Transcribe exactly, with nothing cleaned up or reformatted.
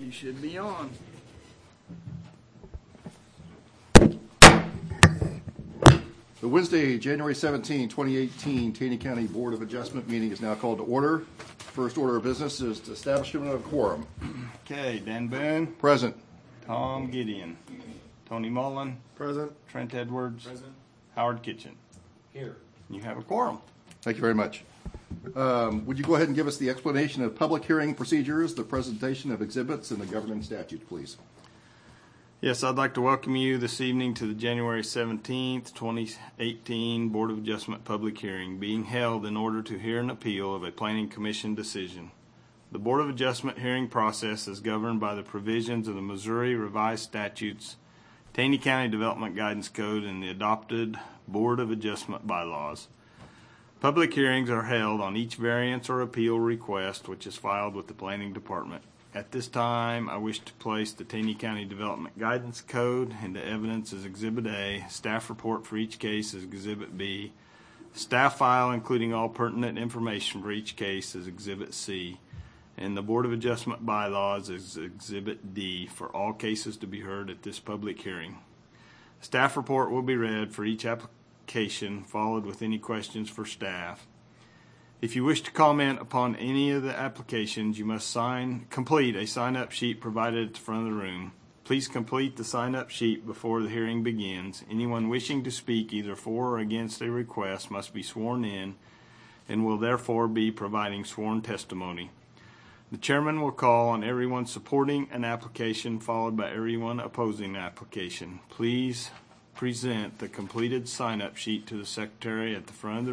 You should be on. The Wednesday, January seventeenth, twenty eighteen, Taney County Board of Adjustment meeting is now called to order. First order of business is the establishment of a quorum. Okay, Dan Boone. Present. Tom Gideon. Tony Mullen. Present. Trent Edwards. Present. Howard Kitchen. Here. You have a quorum. Thank you very much. Um, would you go ahead and give us the explanation of public hearing procedures, the presentation of exhibits, and the governing statute, please? Yes, I'd like to welcome you this evening to the January seventeenth, twenty eighteen Board of Adjustment public hearing being held in order to hear an appeal of a Planning Commission decision. The Board of Adjustment hearing process is governed by the provisions of the Missouri Revised Statutes, Taney County Development Guidance Code, and the adopted Board of Adjustment bylaws. Public hearings are held on each variance or appeal request which is filed with the Planning Department. At this time, I wish to place the Taney County Development Guidance Code into evidence as Exhibit A, staff report for each case as Exhibit B, staff file including all pertinent information for each case as Exhibit C, and the Board of Adjustment bylaws as Exhibit D for all cases to be heard at this public hearing. Staff report will be read for each application, followed with any questions for staff. If you wish to comment upon any of the applications, you must sign, complete a sign-up sheet provided at the front of the room. Please complete the sign-up sheet before the hearing begins. Anyone wishing to speak either for or against a request must be sworn in and will therefore be providing sworn testimony. The chairman will call on everyone supporting an application, followed by everyone opposing the application. Please present the completed sign-up sheet to the secretary at the front of the